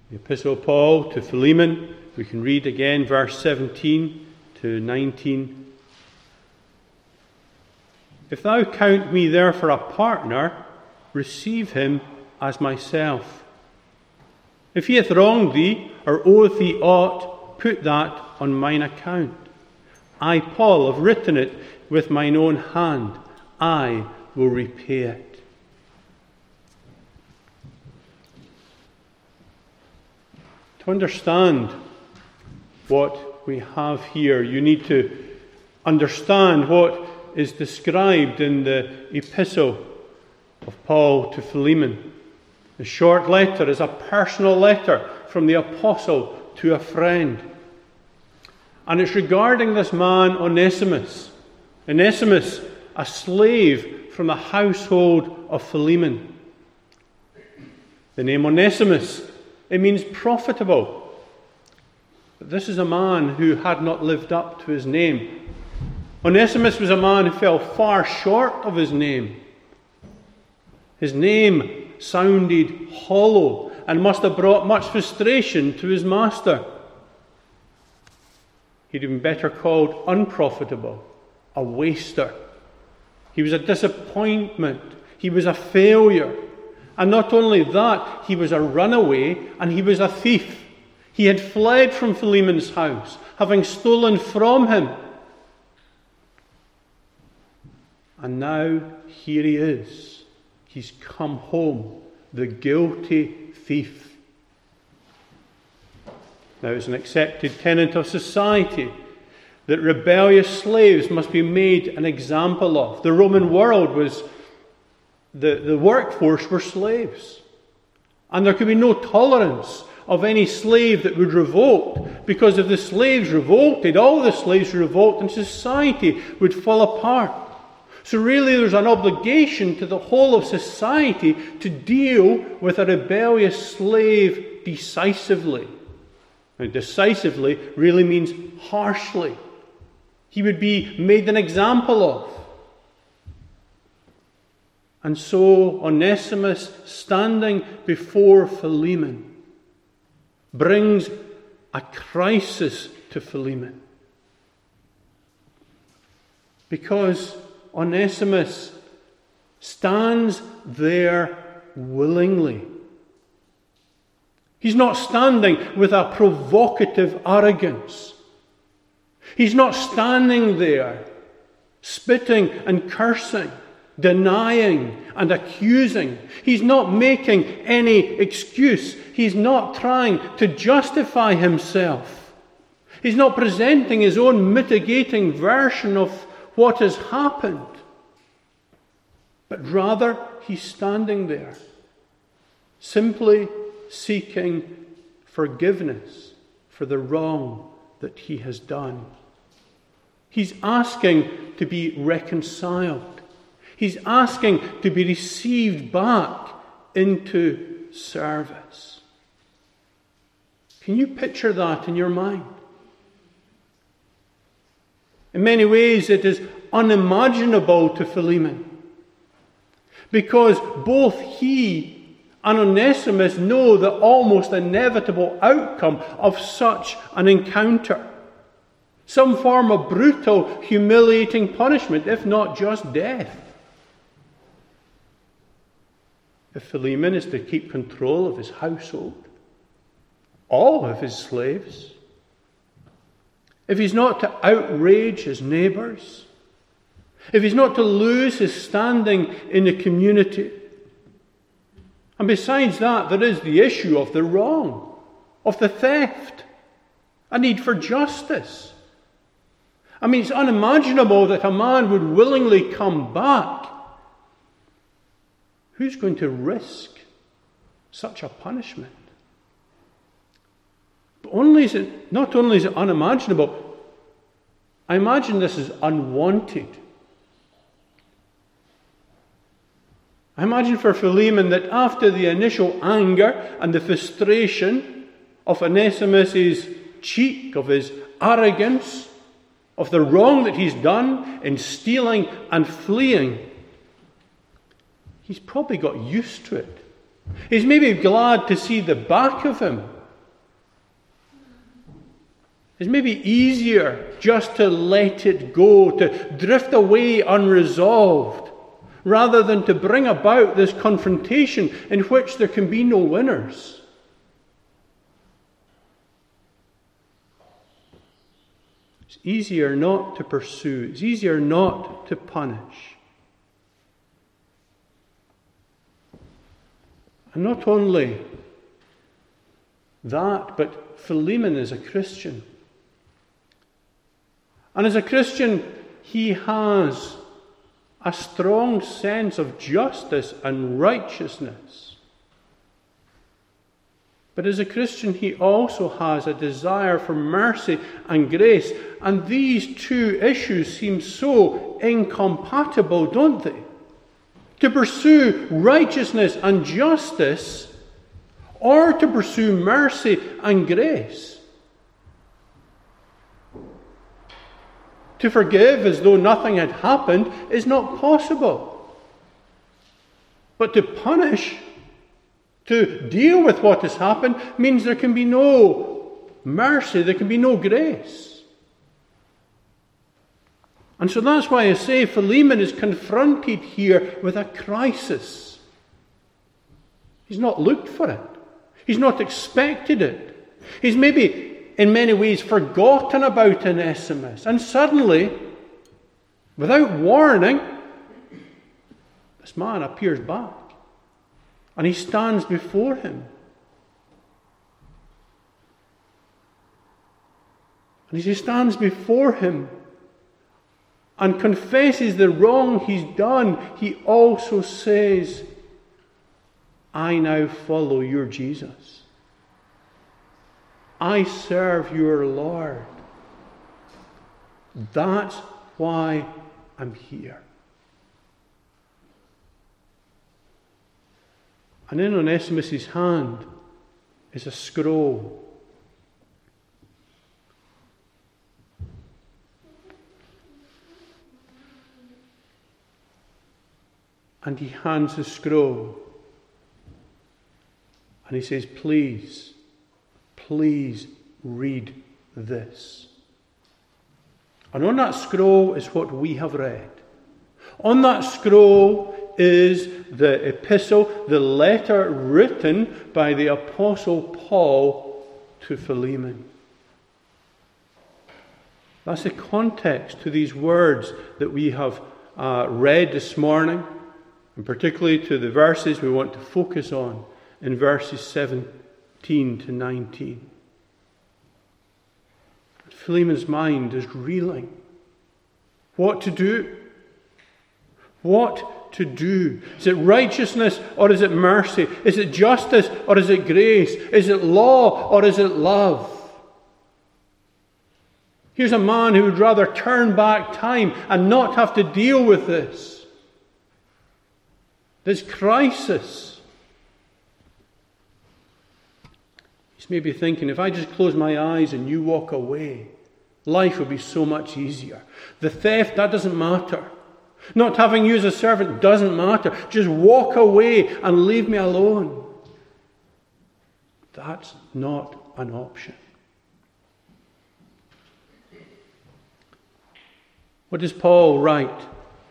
The Epistle of Paul to Philemon, we can read again verse 17 to 19. If thou count me therefore a partner, receive him as myself. If he hath wronged thee, or oweth thee aught, put that on mine account. I, Paul, have written it with mine own hand. I will repay it. To understand what we have here, you need to understand what is described in the epistle of Paul to Philemon. The short letter is a personal letter from the apostle to a friend. And it's regarding this man Onesimus. Onesimus, a slave from the household of Philemon. The name Onesimus, it means profitable. But this is a man who had not lived up to his name. Onesimus was a man who fell far short of his name. His name sounded hollow and must have brought much frustration to his master. He'd been better called unprofitable, a waster. He was a disappointment. He was a failure. And not only that, he was a runaway and he was a thief. He had fled from Philemon's house, having stolen from him. And now here he is. He's come home, the guilty thief. Now it's an accepted tenet of society that rebellious slaves must be made an example of. The Roman world was, the workforce were slaves. And there could be no tolerance of any slave that would revolt, because if the slaves revolted, all the slaves would revolt and society would fall apart. So really there's an obligation to the whole of society to deal with a rebellious slave decisively. Now, decisively really means harshly. He would be made an example of. And so Onesimus, standing before Philemon, brings a crisis to Philemon. Because Onesimus stands there willingly. He's not standing with a provocative arrogance. He's not standing there spitting and cursing, denying and accusing. He's not making any excuse. He's not trying to justify himself. He's not presenting his own mitigating version of what has happened. But rather, he's standing there, simply seeking forgiveness for the wrong that he has done. He's asking to be reconciled. He's asking to be received back into service. Can you picture that in your mind? In many ways, it is unimaginable to Philemon, because both he and Onesimus know the almost inevitable outcome of such an encounter. Some form of brutal, humiliating punishment, if not just death. If Philemon is to keep control of his household, all of his slaves, if he's not to outrage his neighbours, if he's not to lose his standing in the community, and besides that, there is the issue of the wrong, of the theft, a need for justice. I mean, it's unimaginable that a man would willingly come back. Who's going to risk such a punishment? But not only is it unimaginable, I imagine this is unwanted. I imagine for Philemon that after the initial anger and the frustration of Onesimus' cheek, of his arrogance, of the wrong that he's done in stealing and fleeing, he's probably got used to it. He's maybe glad to see the back of him It's maybe easier just to let it go, to drift away unresolved, rather than to bring about this confrontation in which there can be no winners. It's easier not to pursue. It's easier not to punish. And not only that, but Philemon is a Christian. And as a Christian, he has a strong sense of justice and righteousness. But as a Christian, he also has a desire for mercy and grace. And these two issues seem so incompatible, don't they? To pursue righteousness and justice, or to pursue mercy and grace. To forgive as though nothing had happened is not possible. But to punish, to deal with what has happened, means there can be no mercy, there can be no grace. And so that's why I say Philemon is confronted here with a crisis. He's not looked for it. He's not expected it. He's maybe in many ways forgotten about Onesimus. And suddenly, without warning, this man appears back. And he stands before him. And as he stands before him and confesses the wrong he's done, he also says, I now follow your Jesus. I serve your Lord. That's why I'm here. And in Onesimus' hand is a scroll. And he hands the scroll. And he says, please read this. And on that scroll is what we have read. On that scroll is the epistle, the letter written by the Apostle Paul to Philemon. That's the context to these words that we have read this morning, and particularly to the verses we want to focus on in verses 17 to 19. Philemon's mind is reeling. What to do? What to do? Is it righteousness or is it mercy? Is it justice or is it grace? Is it law or is it love? Here's a man who would rather turn back time and not have to deal with this crisis. He's maybe thinking, if I just close my eyes and you walk away, life would be so much easier. The theft, that doesn't matter. Not having you as a servant doesn't matter. Just walk away and leave me alone. That's not an option. What does Paul write?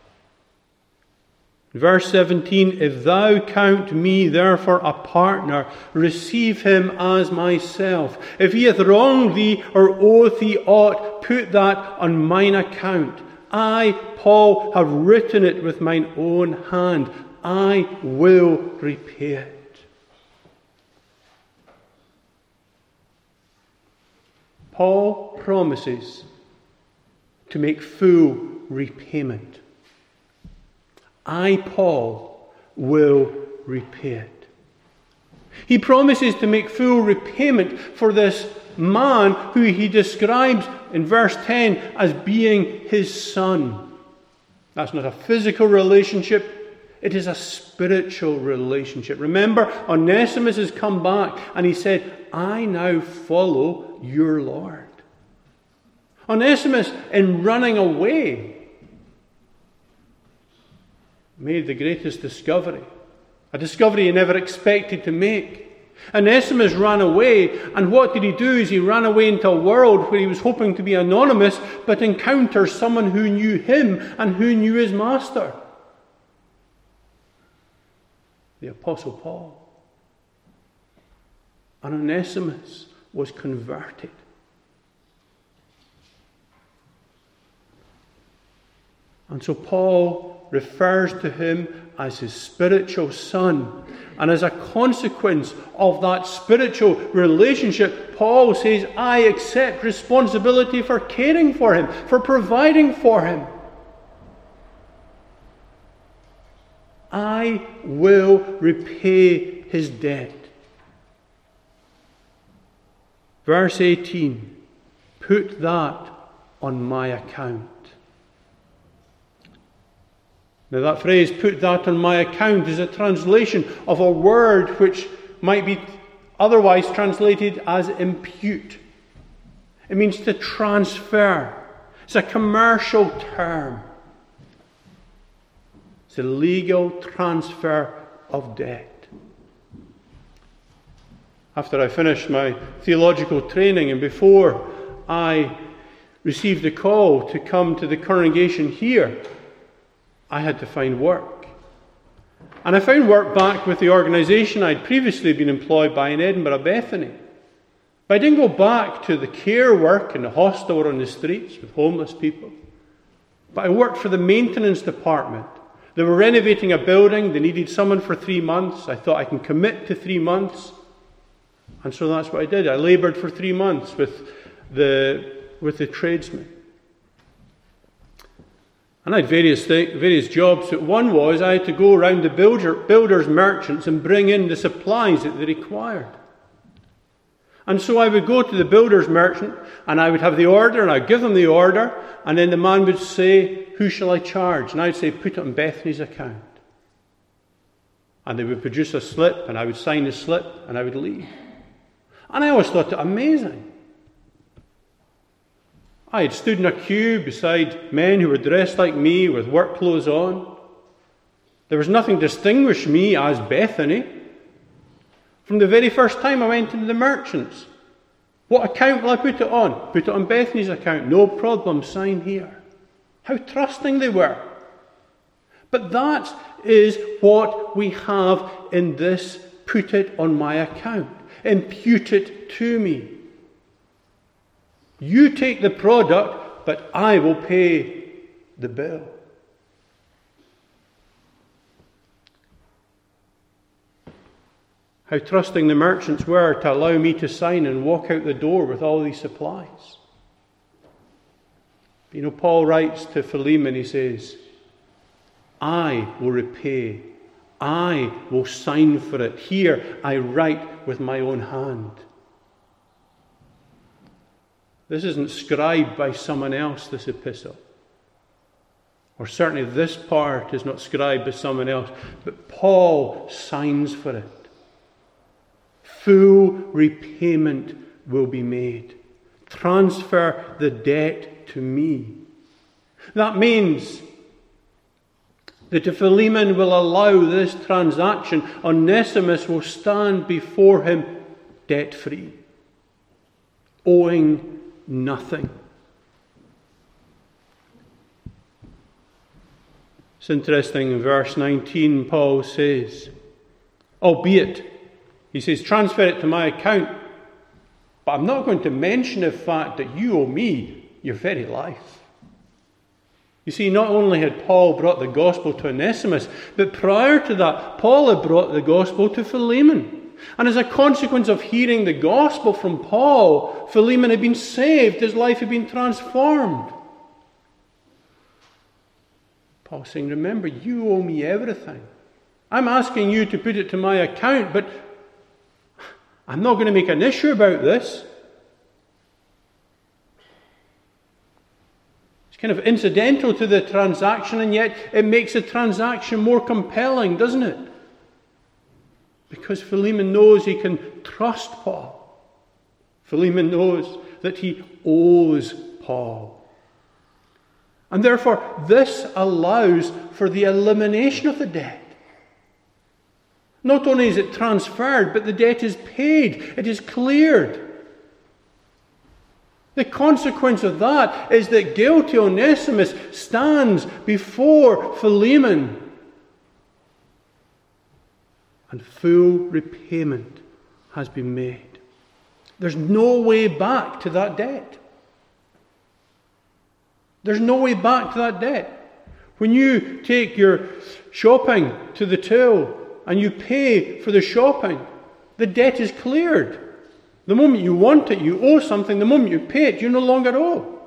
Verse 17, if thou count me therefore a partner, receive him as myself. If he hath wronged thee or oweth thee aught, put that on mine account. I, Paul, have written it with mine own hand. I will repay it. Paul promises to make full repayment. I, Paul, will repay it. He promises to make full repayment for this man who he describes in verse 10 as being his son. That's not a physical relationship, it is a spiritual relationship. Remember, Onesimus has come back and he said, I now follow your Lord. Onesimus, in running away, made the greatest discovery. A discovery he never expected to make. Onesimus ran away, and what did he do? Is he ran away into a world where he was hoping to be anonymous, but encounters someone who knew him and who knew his master. The Apostle Paul. And Onesimus was converted. And so Paul refers to him as his spiritual son. And as a consequence of that spiritual relationship, Paul says, I accept responsibility for caring for him, for providing for him. I will repay his debt. Verse 18, put that on my account. Now that phrase, put that on my account, is a translation of a word which might be otherwise translated as impute. It means to transfer. It's a commercial term. It's a legal transfer of debt. After I finished my theological training and before I received the call to come to the congregation here, I had to find work. And I found work back with the organisation I'd previously been employed by in Edinburgh, Bethany. But I didn't go back to the care work in the hostel or on the streets with homeless people. But I worked for the maintenance department. They were renovating a building. They needed someone for 3 months. I thought I can commit to 3 months. And so that's what I did. I laboured for 3 months with the tradesmen. And I had various jobs. One was I had to go around the builders' merchants and bring in the supplies that they required. And so I would go to the builder's merchant and I would have the order and I'd give them the order, and then the man would say, who shall I charge? And I'd say, put it on Bethany's account. And they would produce a slip and I would sign the slip and I would leave. And I always thought it amazing. I had stood in a queue beside men who were dressed like me with work clothes on. There was nothing to distinguish me as Bethany. From the very first time I went into the merchants, what account will I put it on? Put it on Bethany's account. No problem, sign here. How trusting they were. But that is what we have in this, put it on my account. Impute it to me. You take the product, but I will pay the bill. How trusting the merchants were to allow me to sign and walk out the door with all these supplies. You know, Paul writes to Philemon, he says, I will repay. I will sign for it. Here I write with my own hand. This isn't scribed by someone else, this epistle. Or certainly this part is not scribed by someone else. But Paul signs for it. Full repayment will be made. Transfer the debt to me. That means that if Philemon will allow this transaction, Onesimus will stand before him debt-free, owing nothing. It's interesting, in verse 19, Paul says, albeit, he says, transfer it to my account, but I'm not going to mention the fact that you owe me your very life. You see, not only had Paul brought the gospel to Onesimus, but prior to that, Paul had brought the gospel to Philemon. And as a consequence of hearing the gospel from Paul, Philemon had been saved. His life had been transformed. Paul's saying, remember, you owe me everything. I'm asking you to put it to my account, but I'm not going to make an issue about this. It's kind of incidental to the transaction, and yet it makes the transaction more compelling, doesn't it? Because Philemon knows he can trust Paul. Philemon knows that he owes Paul. And therefore, this allows for the elimination of the debt. Not only is it transferred, but the debt is paid. It is cleared. The consequence of that is that guilty Onesimus stands before Philemon, and full repayment has been made. There's no way back to that debt. There's no way back to that debt. When you take your shopping to the till and you pay for the shopping, the debt is cleared. The moment you want it, you owe something. The moment you pay it, you no longer owe.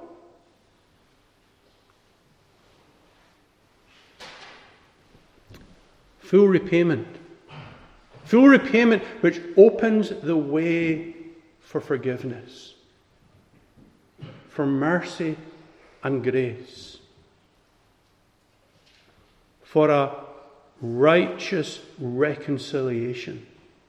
Full repayment. Full repayment which opens the way for forgiveness, for mercy and grace, for a righteous reconciliation.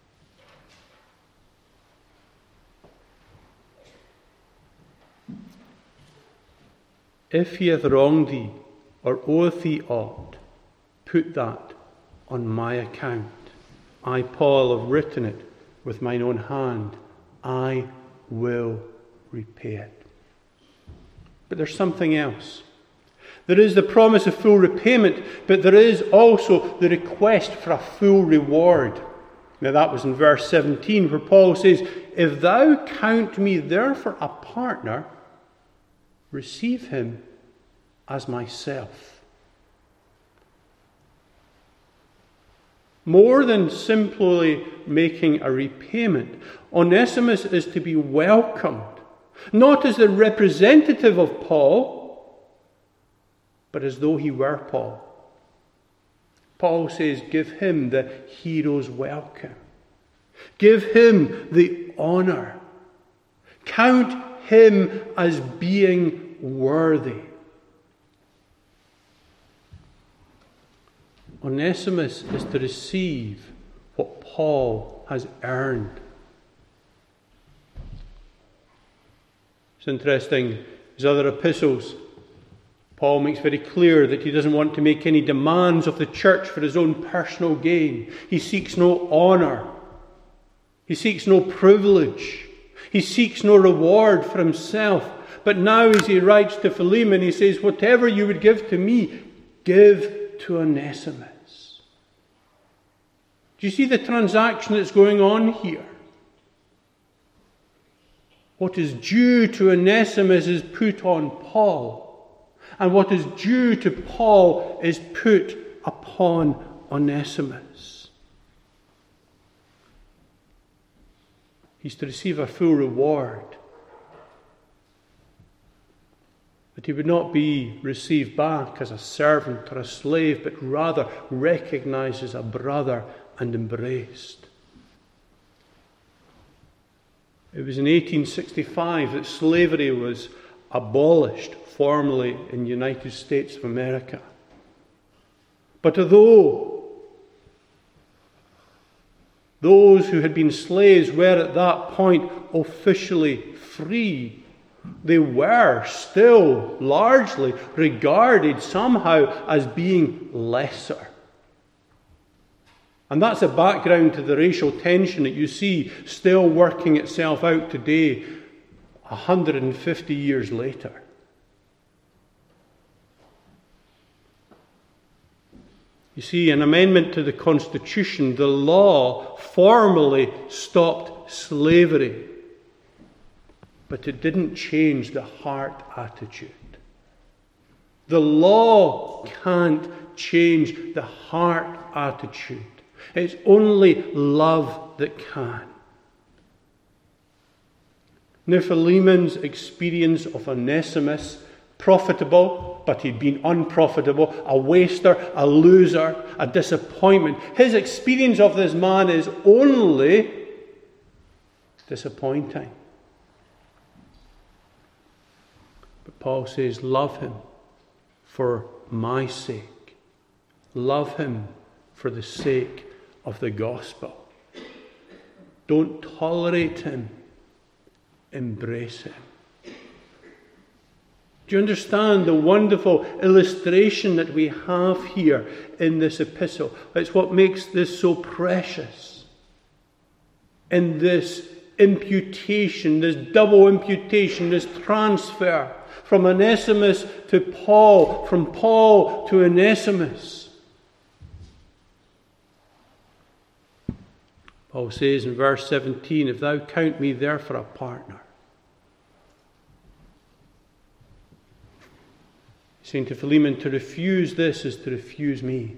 If he hath wronged thee, or oweth thee aught, put that on my account. I, Paul, have written it with mine own hand. I will repay it. But there's something else. There is the promise of full repayment, but there is also the request for a full reward. Now that was in verse 17, where Paul says, if thou count me therefore a partner, receive him as myself. More than simply making a repayment, Onesimus is to be welcomed, not as the representative of Paul, but as though he were Paul. Paul says, give him the hero's welcome. Give him the honour. Count him as being worthy. Onesimus is to receive what Paul has earned. It's interesting, his other epistles, Paul makes very clear that he doesn't want to make any demands of the church for his own personal gain. He seeks no honour. He seeks no privilege. He seeks no reward for himself. But now as he writes to Philemon, he says, whatever you would give to me, give to Onesimus. Do you see the transaction that's going on here? What is due to Onesimus is put on Paul. And what is due to Paul is put upon Onesimus. He's to receive a full reward. That he would not be received back as a servant or a slave, but rather recognized as a brother and embraced. It was in 1865 that slavery was abolished formally in the United States of America. But although those who had been slaves were at that point officially free, they were still largely regarded somehow as being lesser. And that's a background to the racial tension that you see still working itself out today, 150 years later. You see, an amendment to the Constitution, the law formally stopped slavery, but it didn't change the heart attitude. The law can't change the heart attitude. It's only love that can. Now Philemon's experience of Onesimus, profitable, but he'd been unprofitable, a waster, a loser, a disappointment. His experience of this man is only disappointing. But Paul says, love him for my sake. Love him for the sake of the gospel. Don't tolerate him. Embrace him. Do Do you understand the wonderful illustration that we have here in this epistle? It's what makes this so precious. In this imputation, this double imputation, this transfer from Onesimus to Paul, from Paul to Onesimus. Paul says in verse 17, if thou count me therefore a partner. He's saying to Philemon, to refuse this is to refuse me.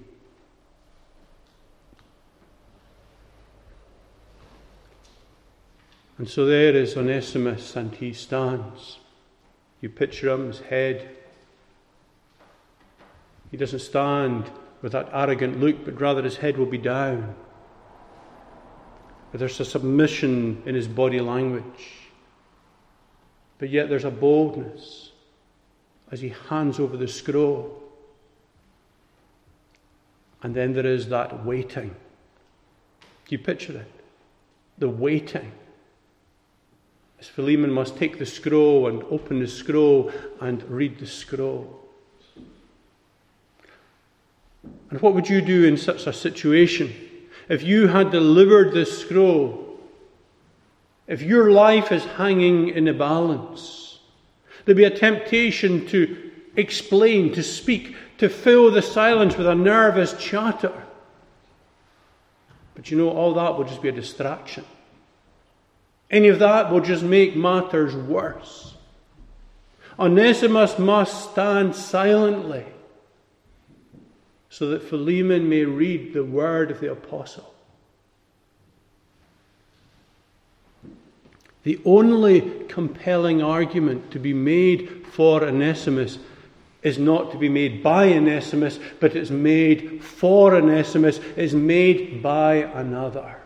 And so there is Onesimus, and he stands. You picture him, his head. He doesn't stand with that arrogant look, but rather his head will be down. But there's a submission in his body language. But yet there's a boldness as he hands over the scroll. And then there is that waiting. Do you picture it? The waiting. As Philemon must take the scroll and open the scroll and read the scroll. And what would you do in such a situation? If you had delivered this scroll, if your life is hanging in a balance, there'd be a temptation to explain, to speak, to fill the silence with a nervous chatter. But you know, all that will just be a distraction. Any of that will just make matters worse. Onesimus must stand silently so that Philemon may read the word of the apostle. The only compelling argument to be made for Onesimus is not to be made by Onesimus, but it's made for Onesimus, is made by another.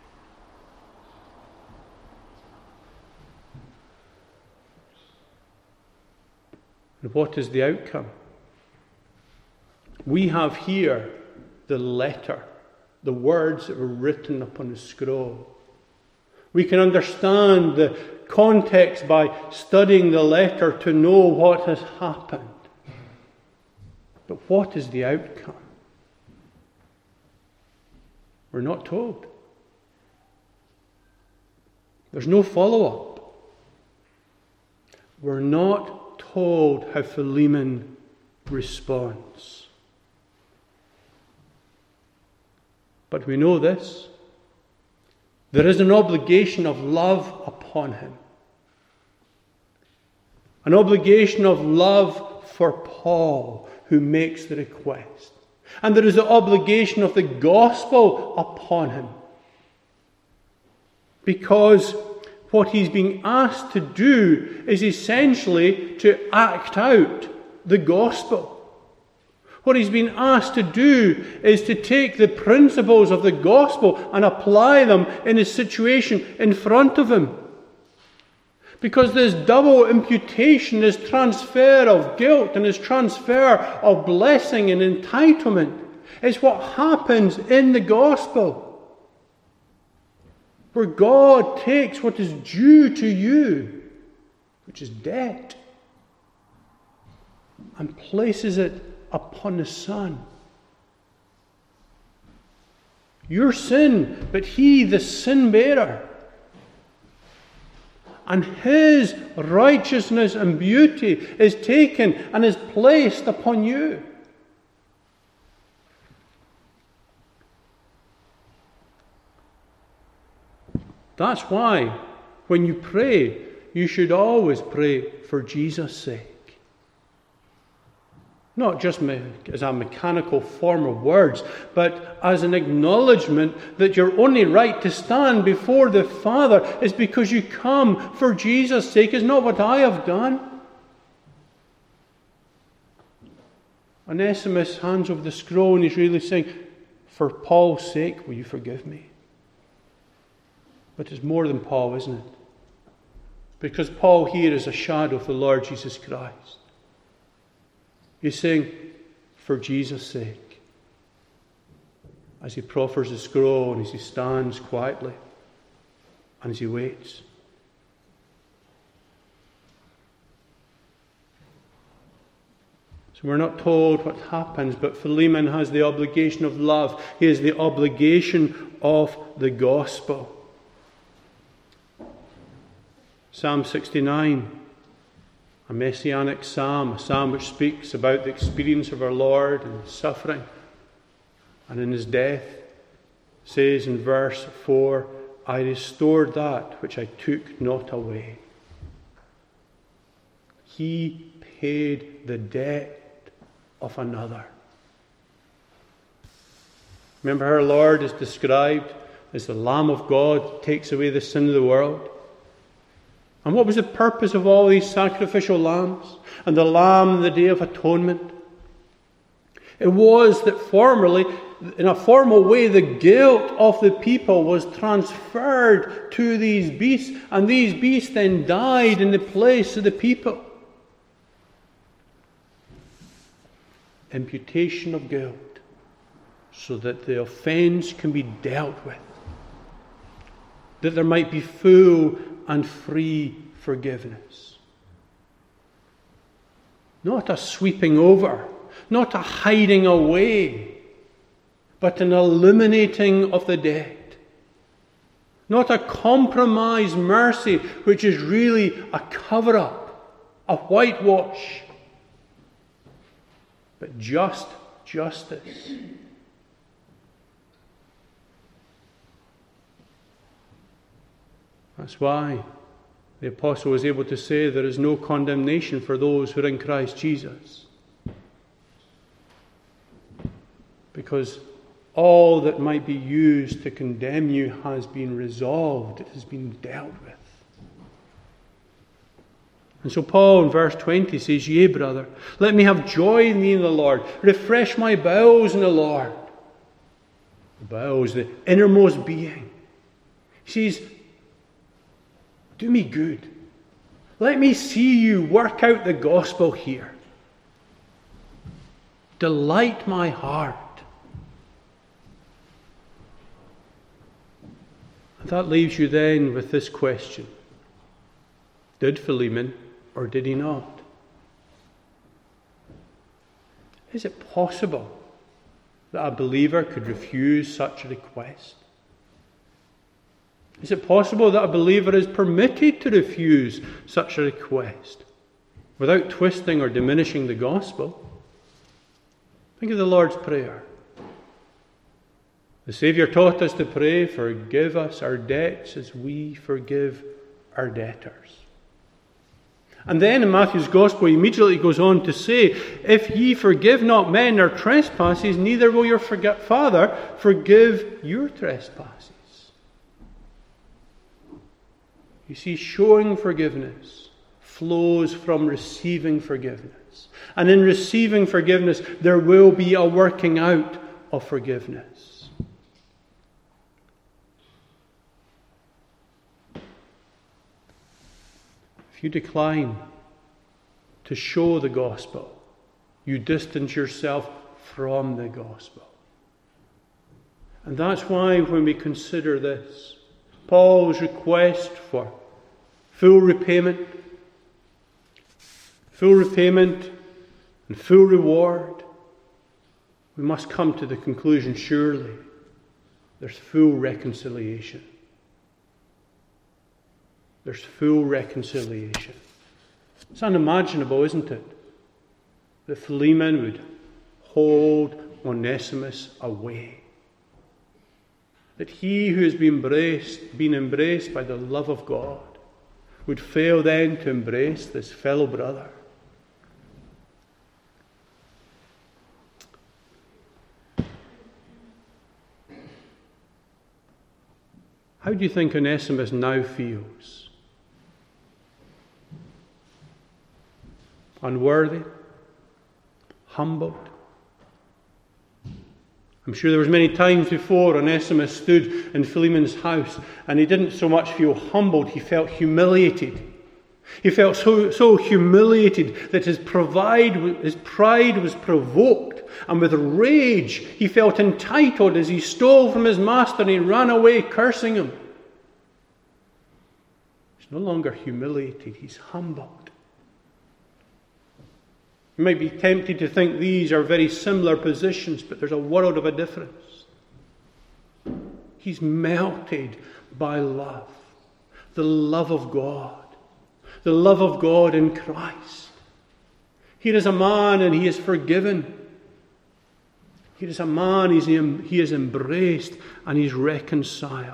And what is the outcome? We have here the letter, the words that were written upon the scroll. We can understand the context by studying the letter to know what has happened. But what is the outcome? We're not told. There's no follow-up. We're not told how Philemon responds. But we know this. There is an obligation of love upon him. An obligation of love for Paul, who makes the request. And there is the obligation of the gospel upon him. Because what he's being asked to do is essentially to act out the gospel. What he's been asked to do is to take the principles of the gospel and apply them in his situation in front of him. Because this double imputation, this transfer of guilt and this transfer of blessing and entitlement is what happens in the gospel. Where God takes what is due to you, which is debt, and places it upon the Son. Your sin, but He, the sin bearer. And His righteousness and beauty is taken and is placed upon you. That's why when you pray, you should always pray for Jesus' sake. Not just as a mechanical form of words, but as an acknowledgement that your only right to stand before the Father is because you come for Jesus' sake. It's not what I have done. Onesimus hands over the scroll and he's really saying, for Paul's sake, will you forgive me? But it's more than Paul, isn't it? Because Paul here is a shadow of the Lord Jesus Christ. He's saying, for Jesus' sake, as he proffers the scroll and as he stands quietly and as he waits. So we're not told what happens, but Philemon has the obligation of love. He has the obligation of the gospel. Psalm 69, a messianic psalm, a psalm which speaks about the experience of our Lord in His suffering and in His death, says in verse 4, I restored that which I took not away. He paid the debt of another. Remember, our Lord is described as the Lamb of God who takes away the sin of the world. And what was the purpose of all these sacrificial lambs and the lamb on the Day of Atonement? It was that formerly, in a formal way, the guilt of the people was transferred to these beasts, and these beasts then died in the place of the people. Imputation of guilt, so that the offence can be dealt with, that there might be full and free forgiveness. Not a sweeping over, not a hiding away, but an eliminating of the debt. Not a compromised mercy, which is really a cover-up, a whitewash, but just justice. That's why the apostle was able to say there is no condemnation for those who are in Christ Jesus. Because all that might be used to condemn you has been resolved, it has been dealt with. And so Paul in verse 20 says, Yea, brother, let me have joy in thee in the Lord. Refresh my bowels in the Lord. The bowels, the innermost being. He says, do me good. Let me see you work out the gospel here. Delight my heart. And that leaves you then with this question. Did Philemon or did he not? Is it possible that a believer could refuse such a request? Is it possible that a believer is permitted to refuse such a request without twisting or diminishing the gospel? Think of the Lord's Prayer. The Saviour taught us to pray, forgive us our debts as we forgive our debtors. And then in Matthew's Gospel he immediately goes on to say, if ye forgive not men their trespasses, neither will your Father forgive your trespasses. You see, showing forgiveness flows from receiving forgiveness. And in receiving forgiveness, there will be a working out of forgiveness. If you decline to show the gospel, you distance yourself from the gospel. And that's why when we consider this, Paul's request for full repayment and full reward, we must come to the conclusion, surely there's full reconciliation. There's full reconciliation. It's unimaginable, isn't it, that Philemon would hold Onesimus away. That he who has been embraced by the love of God would fail then to embrace this fellow brother. How do you think Onesimus now feels? Unworthy? Humbled? I'm sure there was many times before Onesimus stood in Philemon's house and he didn't so much feel humbled, he felt humiliated. He felt so humiliated that his pride was provoked, and with rage he felt entitled as he stole from his master and he ran away cursing him. He's no longer humiliated, he's humbled. You might be tempted to think these are very similar positions, but there's a world of a difference. He's melted by love. The love of God. The love of God in Christ. Here is a man and he is forgiven. Here is a man, he is embraced and he's reconciled.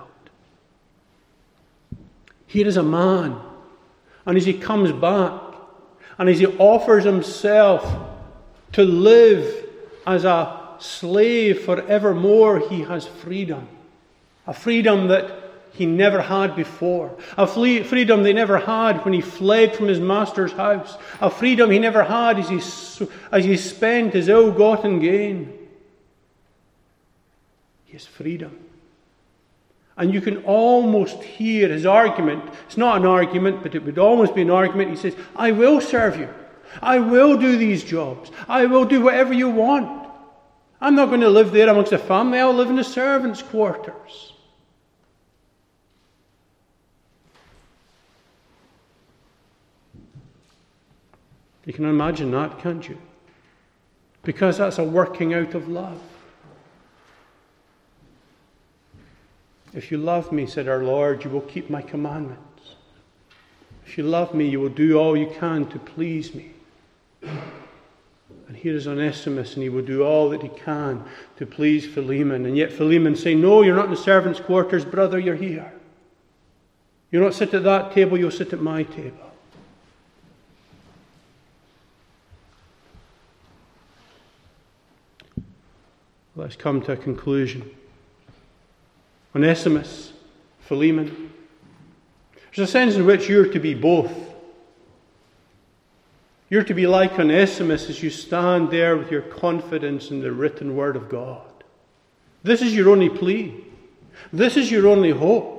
Here is a man, and as he comes back, and as he offers himself to live as a slave forevermore, he has freedom. A freedom that he never had before. A freedom they never had when he fled from his master's house. A freedom he never had as he spent his ill-gotten gain. He has freedom. And you can almost hear his argument. It's not an argument, but it would almost be an argument. He says, I will serve you. I will do these jobs. I will do whatever you want. I'm not going to live there amongst the family. I'll live in the servants' quarters. You can imagine that, can't you? Because that's a working out of love. If you love me, said our Lord, you will keep my commandments. If you love me, you will do all you can to please me. And here is Onesimus, and he will do all that he can to please Philemon. And yet Philemon saying, no, you're not in the servants' quarters, brother, you're here. You'll not sit at that table, you'll sit at my table. Let's come to a conclusion. Onesimus, Philemon. There's a sense in which you're to be both. You're to be like Onesimus as you stand there with your confidence in the written word of God. This is your only plea. This is your only hope.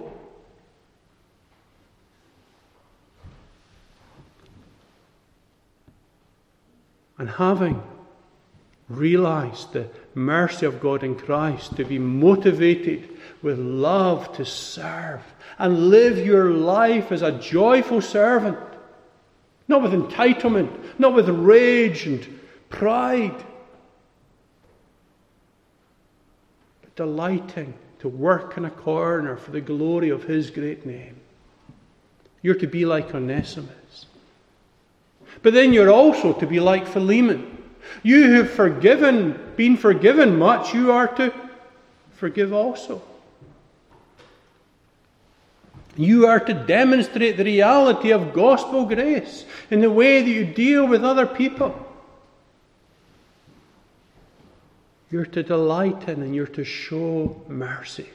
And having realized the mercy of God in Christ, to be motivated with love to serve and live your life as a joyful servant, not with entitlement, not with rage and pride, but delighting to work in a corner for the glory of His great name. You're to be like Onesimus. But then you're also to be like Philemon. You who've been forgiven much, you are to forgive also. You are to demonstrate the reality of gospel grace in the way that you deal with other people. You're to delight in and you're to show mercy.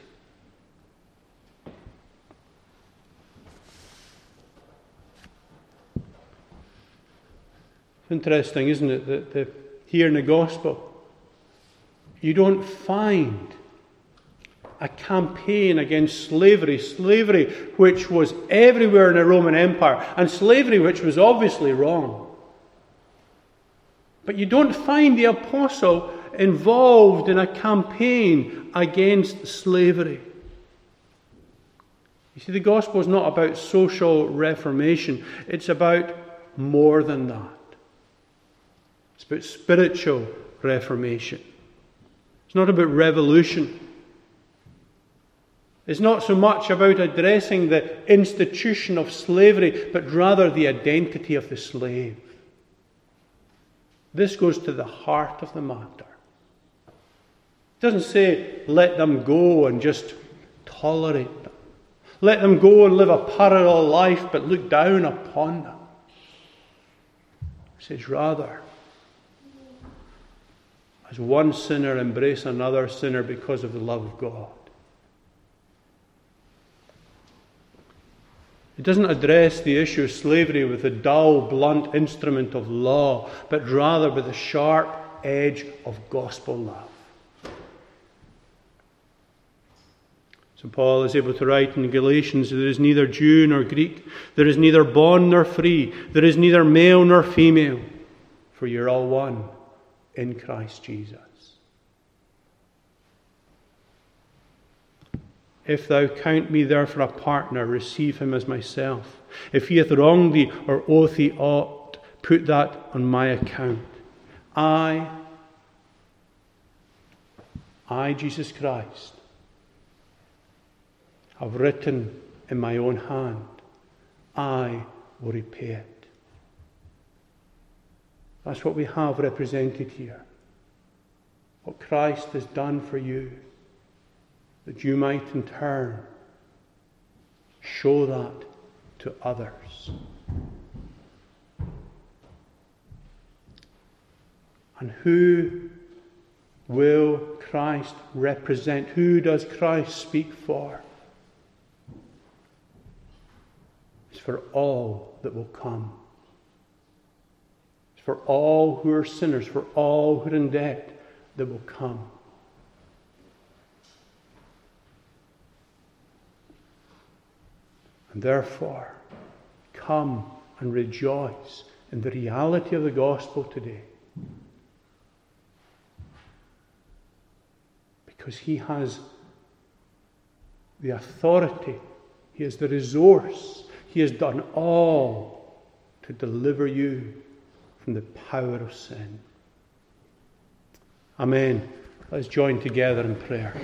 It's interesting, isn't it, that here in the gospel, you don't find a campaign against slavery which was everywhere in the Roman Empire, and slavery which was obviously wrong. But you don't find the apostle involved in a campaign against slavery. You see, the gospel is not about social reformation. It's about more than that. It's about spiritual reformation. It's not about revolution. It's not so much about addressing the institution of slavery, but rather the identity of the slave. This goes to the heart of the matter. It doesn't say, let them go and just tolerate them. Let them go and live a parallel life, but look down upon them. It says, rather, as one sinner embrace another sinner because of the love of God. It doesn't address the issue of slavery with the dull, blunt instrument of law, but rather with the sharp edge of gospel love. So Paul is able to write in Galatians, there is neither Jew nor Greek, there is neither bond nor free, there is neither male nor female, for you're all one in Christ Jesus. If thou count me therefore a partner, receive him as myself. If he hath wronged thee or oath thee aught, put that on my account. I, Jesus Christ, have written in my own hand, I will repay it. That's what we have represented here. What Christ has done for you, that you might in turn show that to others. And who will Christ represent? Who does Christ speak for? It's for all that will come. It's for all who are sinners, for all who are in debt that will come. And therefore, come and rejoice in the reality of the gospel today. Because he has the authority, he has the resource, he has done all to deliver you from the power of sin. Amen. Let's join together in prayer.